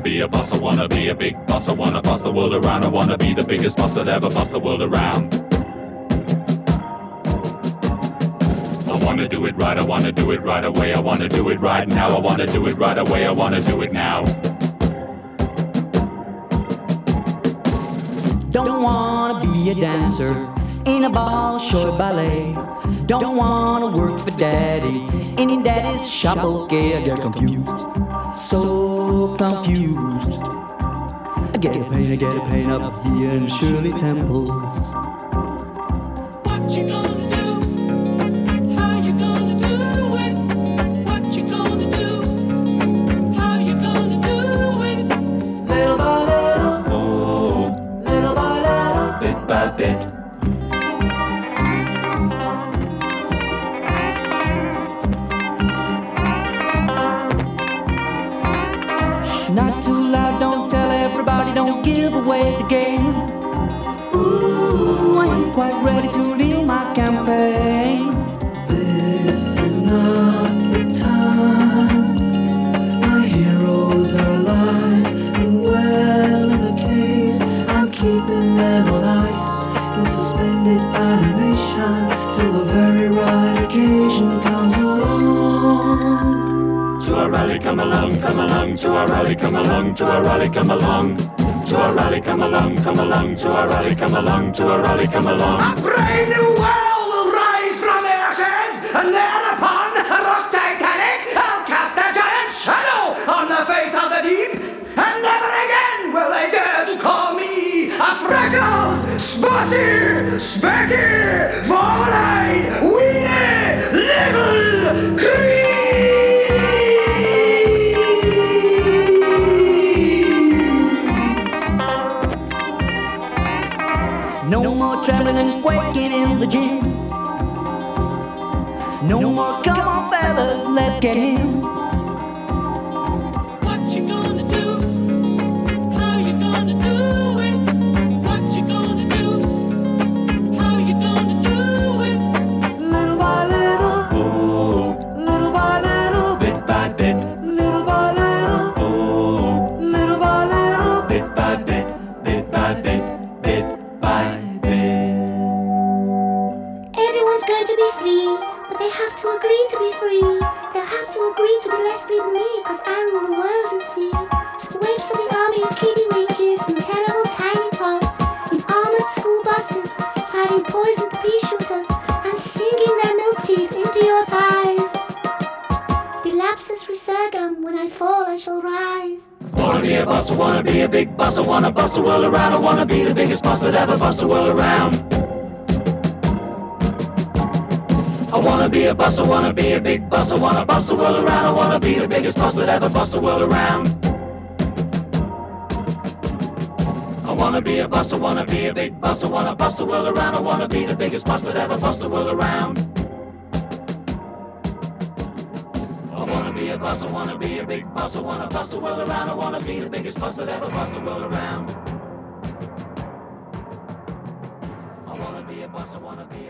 be a boss, I wanna be a big boss, I wanna boss the world around, I wanna be the biggest boss that ever bossed the world around. I wanna do it right, I wanna do it right away, I wanna do it right now, I wanna do it right away, I wanna do it now. Don't wanna be a dancer in a Bolshoi ballet. Don't wanna work for daddy in daddy's shop. Okay, I get confused, so confused. I get a pain up here in Shirley Temple. What you gonna do? How you gonna do it? What you gonna do? How you gonna do it? Little by little, oh, little by little, Bit by bit. not too loud, don't tell everybody, don't give away the game. Ooh, I ain't quite ready to reveal my campaign. This is not the time. My heroes are alive and well in a cave. I'm keeping them on ice in suspended animation till the very right occasion comes along. To a rally, come along, come along. To a rally, come along. To a rally, come along. To a rally, come along, come along. To a rally, come along. To a rally, come along. A brave new world will rise from the ashes, and thereupon, rock Titanic, I'll cast a giant shadow on the face of the deep, and never again will they dare to call me a freckled, spotty, specky, four-eyed, weenie, little creep. No more trembling and quaking in the gym. No more, come on fellas, let's get in. What you gonna do? How you gonna do it? What you gonna do? How you gonna do it? Little by little, Oh, little by little, bit by bit. little by little, Oh, little by little. bit by bit, bit by bit, bit by bit. Everyone's going to be free, but they have to agree to be free. They'll have to agree to be less free than me, cause I rule the world, you see. So wait for the army of kitty winkies and terrible tiny tots in armored school buses, fighting poisoned pea shooters and sinking their milk teeth into your thighs. The lapsus resurgam, when I fall I shall rise. Wanna be a boss, I wanna be a big boss, I wanna boss the world around, I wanna be the biggest boss that ever bossed the world around. I wanna be a boss, I wanna be a big boss, I wanna boss the world around, I wanna be the biggest boss that ever bossed the world around. I wanna be a boss, I wanna be a big boss, I wanna boss the world around, I wanna be the biggest boss that ever bossed the world around. I wanna be a boss, I wanna be a big boss, I wanna boss the world around, I wanna be the biggest boss that ever bossed the world around. I wanna be a boss, I wanna be